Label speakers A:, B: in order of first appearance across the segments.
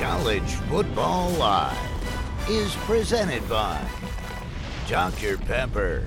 A: College Football Live is presented by Dr. Pepper.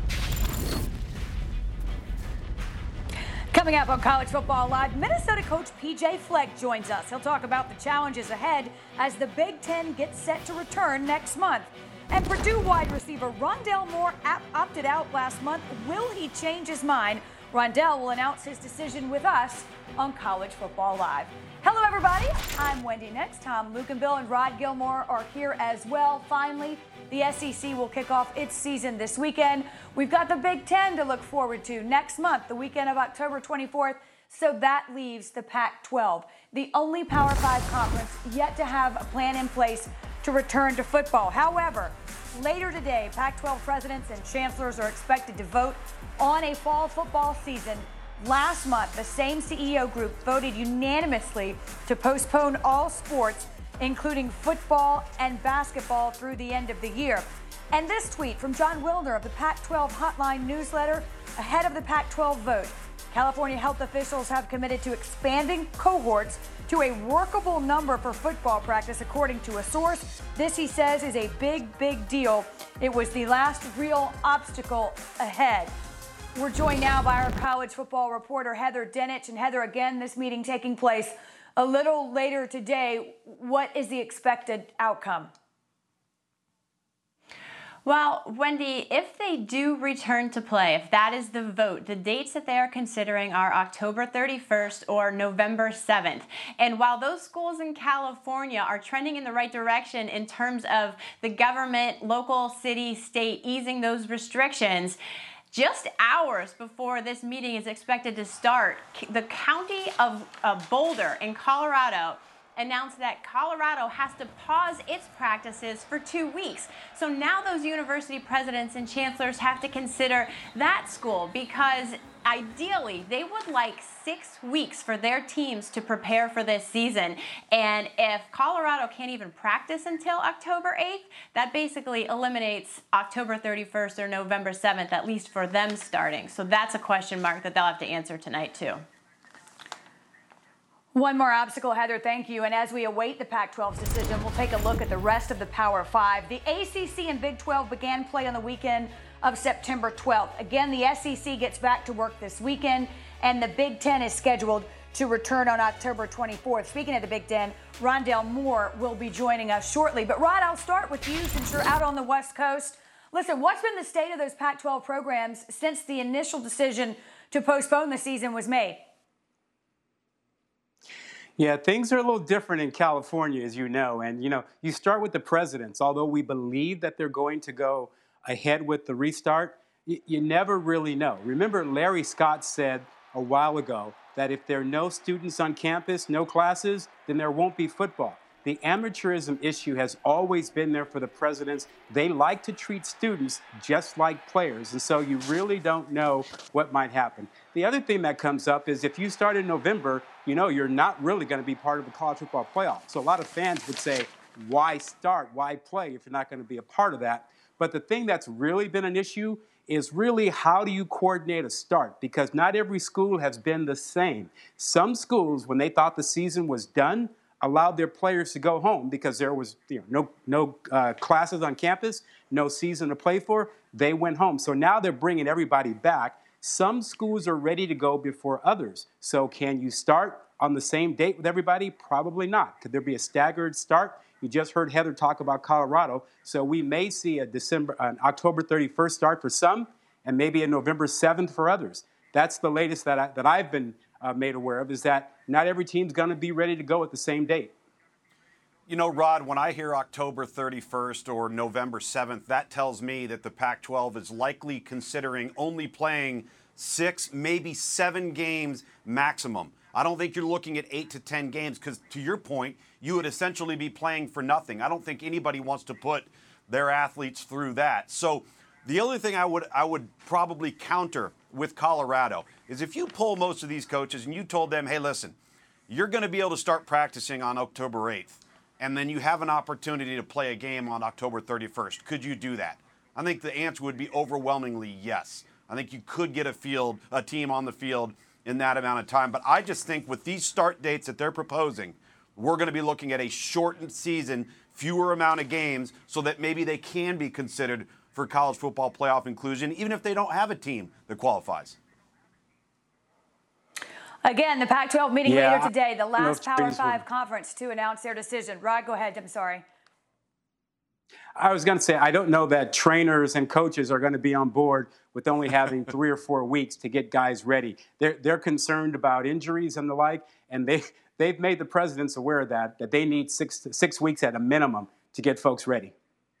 B: Coming up on College Football Live, Minnesota coach P.J. Fleck joins us. He'll talk about the challenges ahead as the Big Ten gets set to return next month. And Purdue wide receiver Rondale Moore opted out last month. Will he change his mind? Rondale will announce his decision with us on College Football Live. Hello, everybody. I'm Wendy Nix. Tom Lukenbill and Rod Gilmore are here as well. Finally, the SEC will kick off its season this weekend. We've got the Big Ten to look forward to next month, the weekend of October 24th. So that leaves the Pac-12, the only Power 5 conference yet to have a plan in place to return to football. However, later today, Pac-12 presidents and chancellors are expected to vote on a fall football season. Last month, the same CEO group voted unanimously to postpone all sports, including football and basketball, through the end of the year. And this tweet from John Wilner of the Pac-12 Hotline newsletter ahead of the Pac-12 vote. California health officials have committed to expanding cohorts to a workable number for football practice, according to a source. This, he says, is a big, big deal. It was the last real obstacle ahead. We're joined now by our college football reporter, Heather Dinich. And Heather, again, this meeting taking place a little later today. What is the expected outcome?
C: Well, Wendy, if they do return to play, if that is the vote, the dates that they are considering are October 31st or November 7th. And while those schools in California are trending in the right direction in terms of the government, local, city, state easing those restrictions, just hours before this meeting is expected to start, the county of Boulder in Colorado announced that Colorado has to pause its practices for 2 weeks. So now those university presidents and chancellors have to consider that school, because ideally they would like 6 weeks for their teams to prepare for this season. And if Colorado can't even practice until October 8th, that basically eliminates October 31st or November 7th, at least for them starting. So that's a question mark that they'll have to answer tonight too.
B: One more obstacle, Heather, thank you. And as we await the Pac-12's decision, we'll take a look at the rest of the Power 5. The ACC and Big 12 began play on the weekend of September 12th. Again, the SEC gets back to work this weekend, and the Big Ten is scheduled to return on October 24th. Speaking of the Big Ten, Rondale Moore will be joining us shortly. But Rod, I'll start with you since you're out on the West Coast. Listen, what's been the state of those Pac-12 programs since the initial decision to postpone the season was made?
D: Yeah, things are a little different in California, as you know. And, you start with the presidents. Although we believe that they're going to go ahead with the restart, you never really know. Remember, Larry Scott said a while ago that if there are no students on campus, no classes, then there won't be football. The amateurism issue has always been there for the presidents. They like to treat students just like players, and so you really don't know what might happen. The other thing that comes up is if you start in November, you're not really going to be part of the college football playoff. So a lot of fans would say, why start, why play if you're not going to be a part of that? But the thing that's really been an issue is really how do you coordinate a start? Because not every school has been the same. Some schools, when they thought the season was done, allowed their players to go home because there was no classes on campus, no season to play for. They went home. So now they're bringing everybody back. Some schools are ready to go before others. So can you start on the same date with everybody? Probably not. Could there be a staggered start? You just heard Heather talk about Colorado. So we may see an October 31st start for some and maybe a November 7th for others. That's the latest that I've been made aware of, is that not every team's going to be ready to go at the same date.
E: Rod, when I hear October 31st or November 7th, that tells me that the Pac-12 is likely considering only playing 6, maybe 7 games maximum. I don't think you're looking at 8 to 10 games because, to your point, you would essentially be playing for nothing. I don't think anybody wants to put their athletes through that. So the other thing I would probably counter with Colorado is if you pull most of these coaches and you told them, hey, listen, you're going to be able to start practicing on October 8th, and then you have an opportunity to play a game on October 31st. Could you do that? I think the answer would be overwhelmingly yes. I think you could get a team on the field in that amount of time. But I just think with these start dates that they're proposing, we're going to be looking at a shortened season, fewer amount of games, so that maybe they can be considered for college football playoff inclusion, even if they don't have a team that qualifies.
B: Again, the Pac-12 meeting later today, the last Power 5 conference to announce their decision. Rod, go ahead. I'm sorry.
D: I was going to say, I don't know that trainers and coaches are going to be on board with only having 3 or 4 weeks to get guys ready. They're concerned about injuries and the like, and they've made the presidents aware of that they need 6 weeks at a minimum to get folks ready.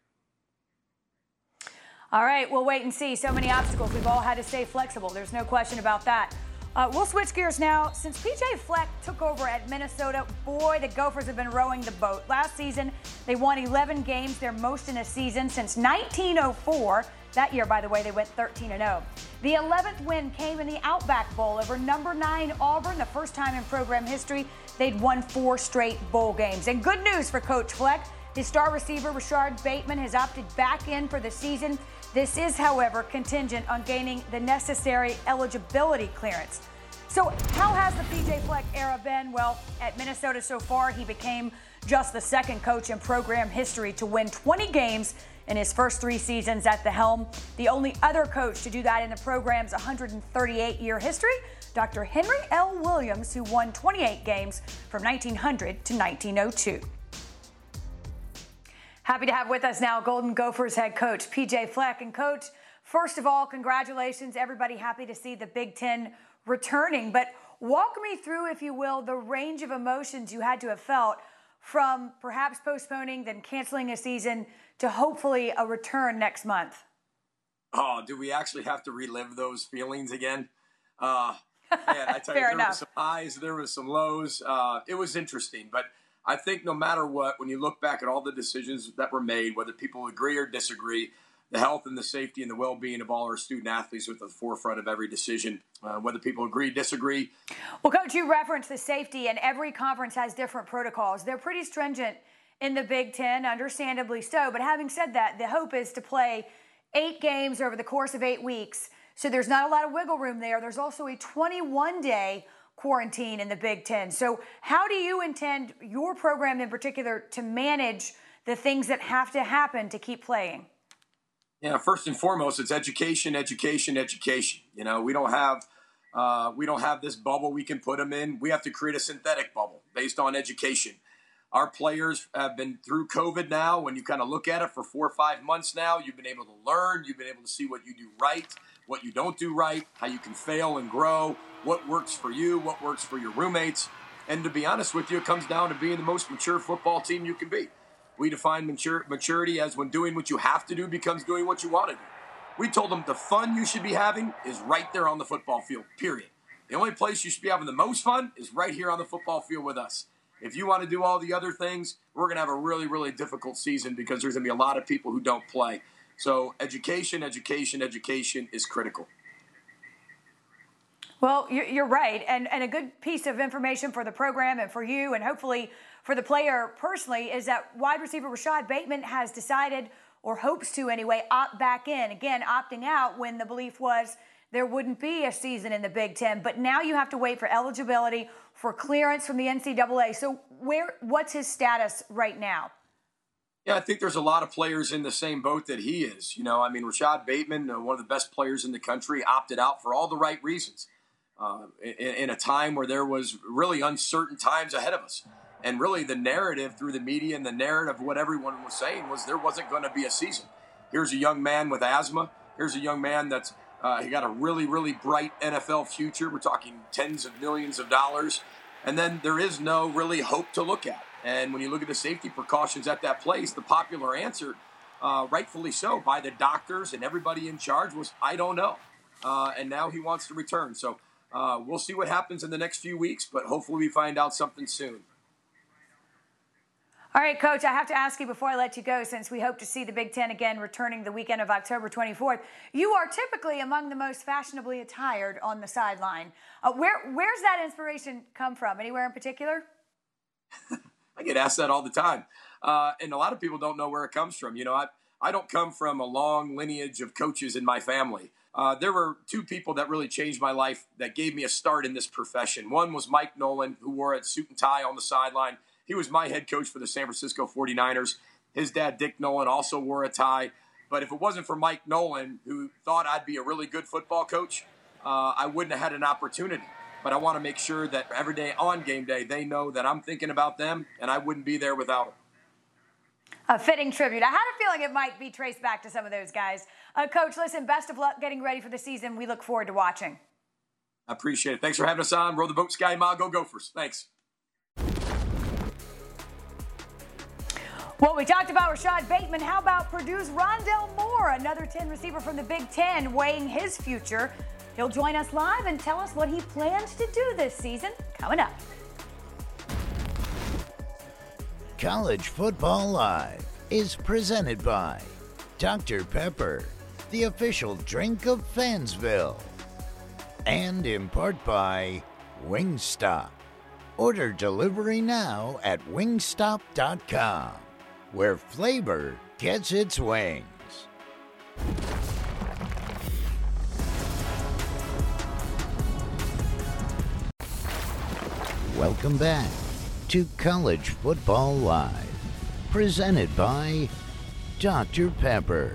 B: All right, we'll wait and see. So many obstacles. We've all had to stay flexible. There's no question about that. We'll switch gears now. Since P.J. Fleck took over at Minnesota, boy, the Gophers have been rowing the boat. Last season, they won 11 games, their most in a season since 1904. That year, by the way, they went 13-0. The 11th win came in the Outback Bowl over number 9 Auburn, the first time in program history they'd won 4 straight bowl games. And good news for Coach Fleck. His star receiver, Rashard Bateman, has opted back in for the season. This is, however, contingent on gaining the necessary eligibility clearance. So how has the P.J. Fleck era been? Well, at Minnesota so far, he became just the second coach in program history to win 20 games in his first 3 seasons at the helm. The only other coach to do that in the program's 138-year history, Dr. Henry L. Williams, who won 28 games from 1900 to 1902. Happy to have with us now Golden Gophers head coach P.J. Fleck. And Coach, first of all, congratulations. Everybody happy to see the Big Ten returning. But walk me through, if you will, the range of emotions you had to have felt from perhaps postponing, then canceling a season, to hopefully a return next month.
F: Oh, do we actually have to relive those feelings again? Man, I tell you, there were some highs, there were some lows. It was interesting, but I think no matter what, when you look back at all the decisions that were made, whether people agree or disagree, the health and the safety and the well-being of all our student athletes was at the forefront of every decision, whether people agree, disagree.
B: Well, Coach, you referenced the safety, and every conference has different protocols. They're pretty stringent in the Big Ten, understandably so. But having said that, the hope is to play 8 games over the course of 8 weeks. So there's not a lot of wiggle room there. There's also a 21-day quarantine in the Big Ten. So how do you intend, your program in particular, to manage the things that have to happen to keep playing?
F: Yeah, first and foremost, it's education, education, education. You know, we don't have this bubble we can put them in. We have to create a synthetic bubble based on education. Our players have been through COVID now. When you kind of look at it for 4 or 5 months now, you've been able to learn. You've been able to see what you do right, what you don't do right, how you can fail and grow, what works for you, what works for your roommates. And to be honest with you, it comes down to being the most mature football team you can be. We define maturity as when doing what you have to do becomes doing what you want to do. We told them the fun you should be having is right there on the football field, period. The only place you should be having the most fun is right here on the football field with us. If you want to do all the other things, we're going to have a really, really difficult season because there's going to be a lot of people who don't play. So education, education, education is critical.
B: Well, you're right. And a good piece of information for the program and for you and hopefully for the player personally is that wide receiver Rashard Bateman has decided, or hopes to anyway, opt back in. Again, opting out when the belief was there wouldn't be a season in the Big Ten. But now you have to wait for eligibility, for clearance from the NCAA. So what's his status right now?
F: Yeah, I think there's a lot of players in the same boat that he is. You know, I mean, Rashard Bateman, one of the best players in the country, opted out for all the right reasons in a time where there was really uncertain times ahead of us. And really the narrative through the media and the narrative of what everyone was saying was there wasn't going to be a season. Here's a young man with asthma. Here's a young man that's he got a really, really bright NFL future. We're talking tens of millions of dollars. And then there is no really hope to look at. And when you look at the safety precautions at that place, the popular answer, rightfully so, by the doctors and everybody in charge was, I don't know. And now he wants to return. So we'll see what happens in the next few weeks, but hopefully we find out something soon.
B: All right, Coach, I have to ask you before I let you go, since we hope to see the Big Ten again returning the weekend of October 24th. You are typically among the most fashionably attired on the sideline. Where's that inspiration come from? Anywhere in particular?
F: I get asked that all the time. And a lot of people don't know where it comes from. You know, I don't come from a long lineage of coaches in my family. There were 2 people that really changed my life that gave me a start in this profession. One was Mike Nolan, who wore a suit and tie on the sideline. He was my head coach for the San Francisco 49ers. His dad, Dick Nolan, also wore a tie. But if it wasn't for Mike Nolan, who thought I'd be a really good football coach, I wouldn't have had an opportunity. But I want to make sure that every day on game day, they know that I'm thinking about them, and I wouldn't be there without them.
B: A fitting tribute. I had a feeling it might be traced back to some of those guys. Coach, listen, best of luck getting ready for the season. We look forward to watching.
F: I appreciate it. Thanks for having us on. Row the boat, Sky Ma. Go Gophers. Thanks.
B: Well, we talked about Rashad Bateman. How about Purdue's Rondale Moore, another 10 receiver from the Big Ten, weighing his future? He'll join us live and tell us what he plans to do this season. Coming up.
A: College Football Live is presented by Dr. Pepper, the official drink of Fansville, and in part by Wingstop. Order delivery now at wingstop.com, where flavor gets its wings. Welcome back to College Football Live, presented by Dr. Pepper.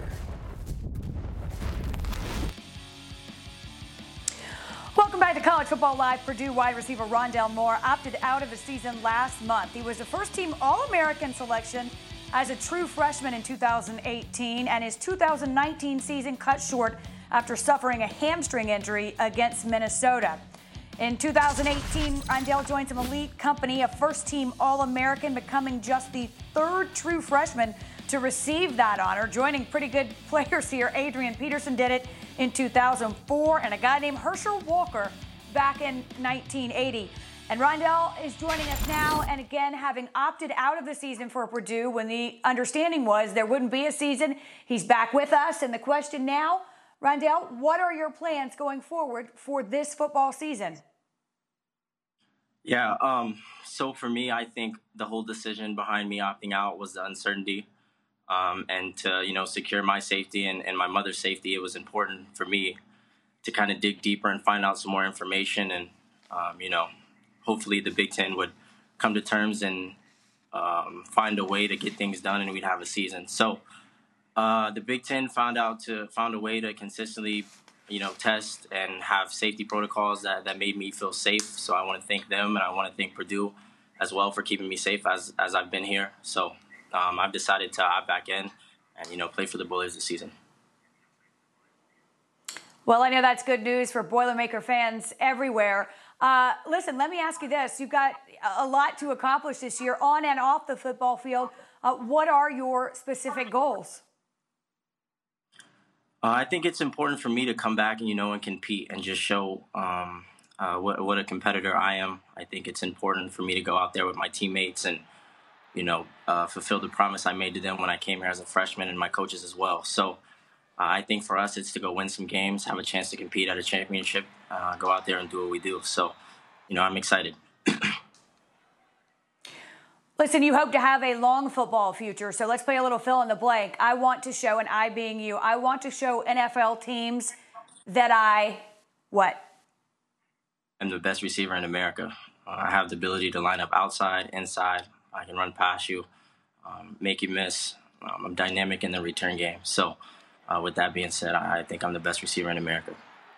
B: Welcome back to College Football Live. Purdue wide receiver Rondale Moore opted out of the season last month. He was a first-team All-American selection as a true freshman in 2018, and his 2019 season cut short after suffering a hamstring injury against Minnesota. In 2018, Rondale joined some elite company, a first-team All-American, becoming just the third true freshman to receive that honor. Joining pretty good players here, Adrian Peterson did it in 2004, and a guy named Herschel Walker back in 1980. And Rondale is joining us now, and again, having opted out of the season for Purdue when the understanding was there wouldn't be a season. He's back with us, and the question now, Rondale, what are your plans going forward for this football season?
G: Yeah, so for me, I think the whole decision behind me opting out was the uncertainty. And to, secure my safety and my mother's safety, it was important for me to kind of dig deeper and find out some more information. And, hopefully the Big Ten would come to terms and find a way to get things done and we'd have a season. So the Big Ten found a way to consistently, test and have safety protocols that made me feel safe. So I want to thank them, and I want to thank Purdue as well for keeping me safe as I've been here. So I've decided to opt back in and, play for the Bullets this season.
B: Well, I know that's good news for Boilermaker fans everywhere. Listen, let me ask you this. You've got a lot to accomplish this year on and off the football field. What are your specific goals?
G: I think it's important for me to come back and compete and just show what a competitor I am. I think it's important for me to go out there with my teammates and fulfill the promise I made to them when I came here as a freshman, and my coaches as well. So I think for us, it's to go win some games, have a chance to compete at a championship, go out there and do what we do. So, I'm excited.
B: Listen, you hope to have a long football future, so let's play a little fill in the blank. I want to show, and I being you, I want to show NFL teams that what?
G: I'm the best receiver in America. I have the ability to line up outside, inside. I can run past you, make you miss. I'm dynamic in the return game. So with that being said, I think I'm the best receiver in America.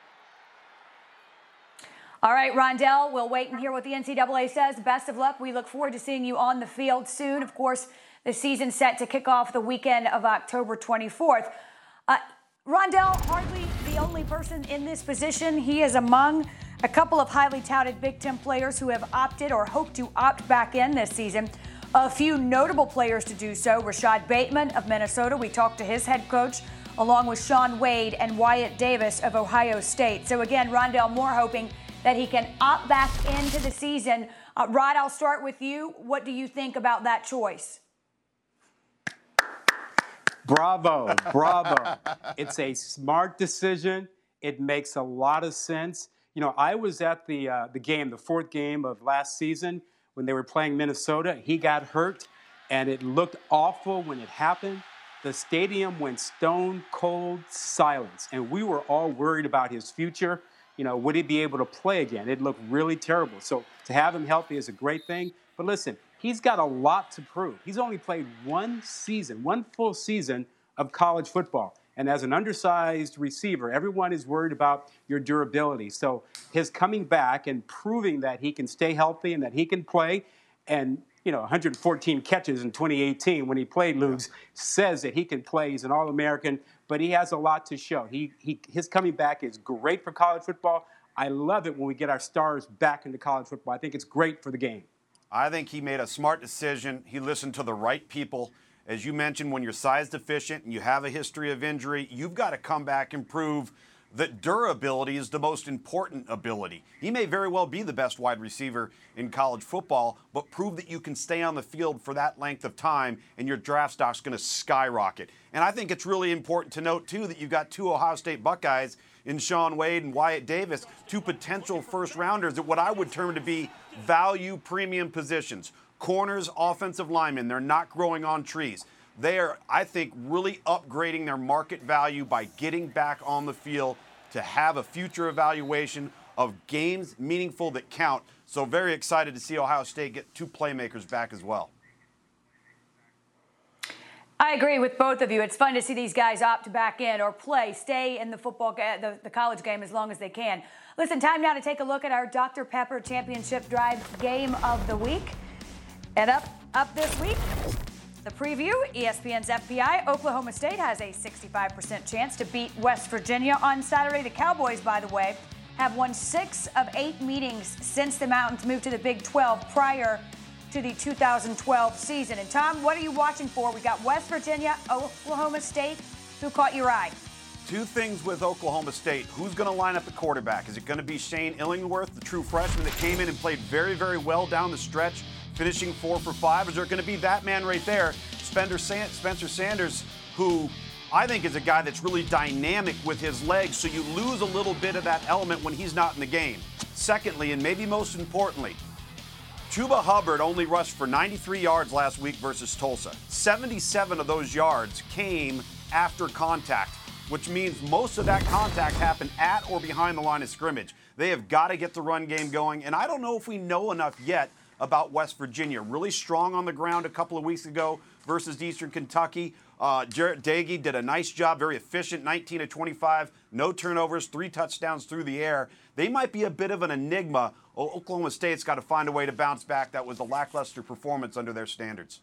B: All right, Rondale, we'll wait and hear what the NCAA says. Best of luck. We look forward to seeing you on the field soon. Of course, the season's set to kick off the weekend of October 24th. Rondale, hardly the only person in this position. He is among a couple of highly touted Big Ten players who have opted or hope to opt back in this season. A few notable players to do so. Rashad Bateman of Minnesota. We talked to his head coach, along with Shaun Wade and Wyatt Davis of Ohio State. So again, Rondale Moore hoping that he can opt back into the season. Rod, I'll start with you. What do you think about that choice?
D: Bravo, bravo. It's a smart decision. It makes a lot of sense. I was at the game, the fourth game of last season when they were playing Minnesota. He got hurt, and it looked awful when it happened. The stadium went stone cold silence, and we were all worried about his future. Would he be able to play again? It looked really terrible. So to have him healthy is a great thing. But listen, he's got a lot to prove. He's only played one full season of college football. And as an undersized receiver, everyone is worried about your durability. So his coming back and proving that he can stay healthy and that he can play, and 114 catches in 2018 when he played, Lugs, says that he can play. He's an All-American, but he has a lot to show. His coming back is great for college football. I love it when we get our stars back into college football. I think it's great for the game.
E: I think he made a smart decision. He listened to the right people. As you mentioned, when you're size deficient and you have a history of injury, you've got to come back and prove that durability is the most important ability. He may very well be the best wide receiver in college football, but prove that you can stay on the field for that length of time and your draft stock's going to skyrocket. And I think it's really important to note, too, that you've got two Ohio State Buckeyes in Shaun Wade and Wyatt Davis, two potential first-rounders at what I would term to be value premium positions. Corners, offensive linemen, they're not growing on trees. They are, I think, really upgrading their market value by getting back on the field to have a future evaluation of games meaningful that count. So very excited to see Ohio State get two playmakers back as well.
B: I agree with both of you. It's fun to see these guys opt back in or stay in the football, the college game as long as they can. Listen, time now to take a look at our Dr. Pepper Championship Drive Game of the Week. And up this week, the preview, ESPN's FPI, Oklahoma State has a 65% chance to beat West Virginia on Saturday. The Cowboys, by the way, have won 6 of 8 meetings since the Mountains moved to the Big 12 prior to the 2012 season. And Tom, what are you watching for? We got West Virginia, Oklahoma State. Who caught your eye?
E: Two things with Oklahoma State. Who's going to line up at quarterback? Is it going to be Shane Illingworth, the true freshman that came in and played very, very well down the stretch, finishing 4 for 5? Is there going to be that man right there, Spencer Sanders, who I think is a guy that's really dynamic with his legs, so you lose a little bit of that element when he's not in the game. Secondly, and maybe most importantly, Chuba Hubbard only rushed for 93 yards last week versus Tulsa. 77 of those yards came after contact, which means most of that contact happened at or behind the line of scrimmage. They have got to get the run game going, and I don't know if we know enough yet about West Virginia. Really strong on the ground a couple of weeks ago versus Eastern Kentucky. Jarrett Doege did a nice job, very efficient, 19 of 25, no turnovers, 3 touchdowns through the air. They might be a bit of an enigma. Oklahoma State's got to find a way to bounce back. That was a lackluster performance under their standards.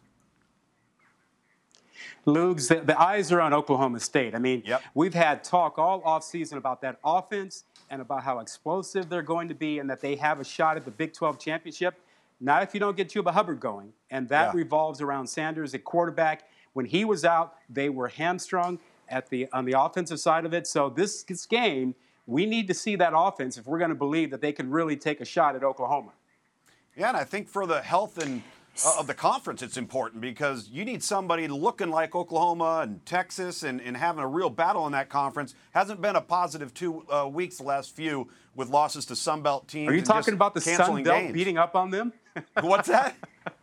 D: Lugs, the eyes are on Oklahoma State. I mean, We've had talk all offseason about that offense and about how explosive they're going to be and that they have a shot at the Big 12 championship. Not if you don't get Chuba Hubbard going. And that revolves around Sanders at quarterback. When he was out, they were hamstrung on the offensive side of it. So this game, we need to see that offense if we're going to believe that they can really take a shot at Oklahoma.
E: Yeah, and I think for the health and of the conference, it's important because you need somebody looking like Oklahoma and Texas and having a real battle in that conference. Hasn't been a positive 2 weeks the last few with losses to Sun Belt teams.
D: Are you talking about the Sun Belt beating up on them?
E: What's that?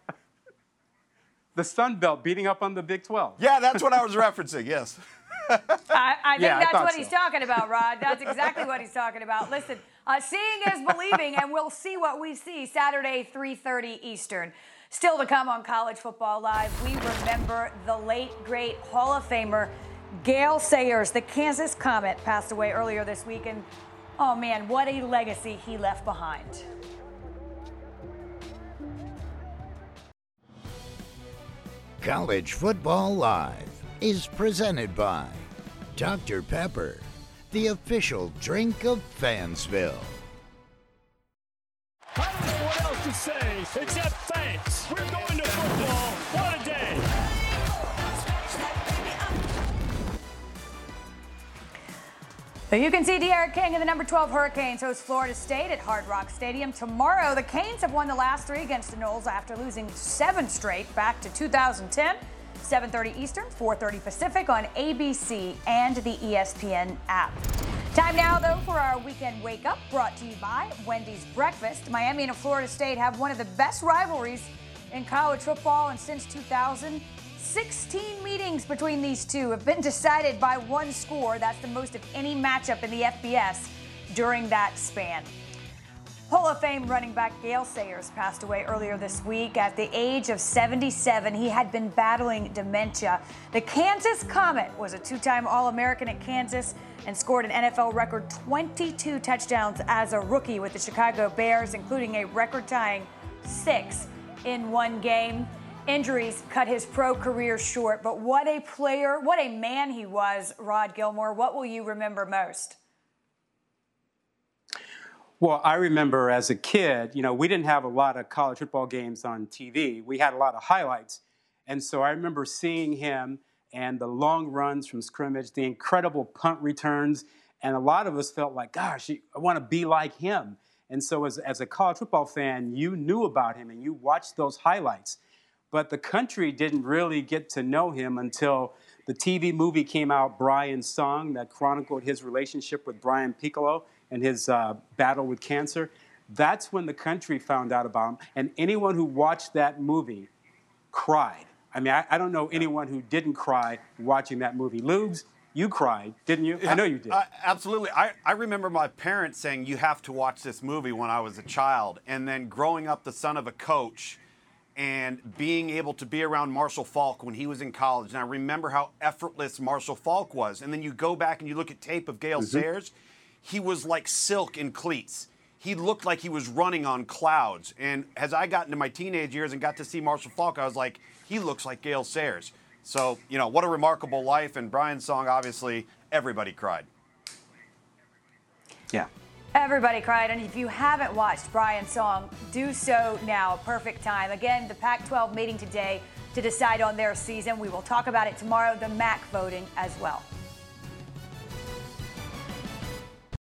D: The Sun Belt beating up on the Big 12.
E: Yeah, that's what I was referencing, yes.
B: I think that's what he's talking about, Rod. That's exactly what he's talking about. Listen, seeing is believing, and we'll see what we see Saturday, 3:30 Eastern. Still to come on College Football Live, we remember the late, great Hall of Famer Gale Sayers. The Kansas Comet passed away earlier this week, and oh man, what a legacy he left behind.
A: College Football Live is presented by Dr. Pepper, the official drink of Fansville.
H: I don't know what else to say except thanks. We're going to football. What a day.
B: So you can see De'Aaron King and the number 12 Hurricanes host Florida State at Hard Rock Stadium tomorrow. The Canes have won the last 3 against the Noles after losing 7 straight back to 2010. 7:30 Eastern, 4:30 Pacific on ABC and the ESPN app. Time now, though, for our weekend wake-up, brought to you by Wendy's Breakfast. Miami and Florida State have one of the best rivalries in college football, and since 2000, 16 meetings between these two have been decided by 1 score. That's the most of any matchup in the FBS during that span. Hall of Fame running back Gale Sayers passed away earlier this week at the age of 77. He had been battling dementia. The Kansas Comet was a two-time All-American at Kansas and scored an NFL record 22 touchdowns as a rookie with the Chicago Bears, including a record-tying 6 in one game. Injuries cut his pro career short, but what a player, what a man he was, Rod Gilmore. What will you remember most?
D: Well, I remember as a kid, we didn't have a lot of college football games on TV. We had a lot of highlights. And so I remember seeing him and the long runs from scrimmage, the incredible punt returns. And a lot of us felt like, gosh, I want to be like him. And so as a college football fan, you knew about him and you watched those highlights. But the country didn't really get to know him until the TV movie came out, Brian's Song, that chronicled his relationship with Brian Piccolo and his battle with cancer. That's when the country found out about him. And anyone who watched that movie cried. I mean, I don't know anyone who didn't cry watching that movie. Lubes, you cried, didn't you? I know you did.
E: Absolutely. I remember my parents saying, you have to watch this movie when I was a child. And then growing up the son of a coach and being able to be around Marshall Faulk when he was in college. And I remember how effortless Marshall Faulk was. And then you go back and you look at tape of Gale Sayers. He was like silk in cleats. He looked like he was running on clouds. And as I got into my teenage years and got to see Marshall Faulk, I was like, he looks like Gale Sayers. So, what a remarkable life. And Brian's Song, obviously, everybody cried.
D: Yeah.
B: Everybody cried. And if you haven't watched Brian's Song, do so now. Perfect time. Again, the Pac-12 meeting today to decide on their season. We will talk about it tomorrow, the MAC voting as well.